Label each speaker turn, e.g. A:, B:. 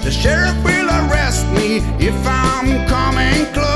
A: The sheriff will arrest me if I'm coming close.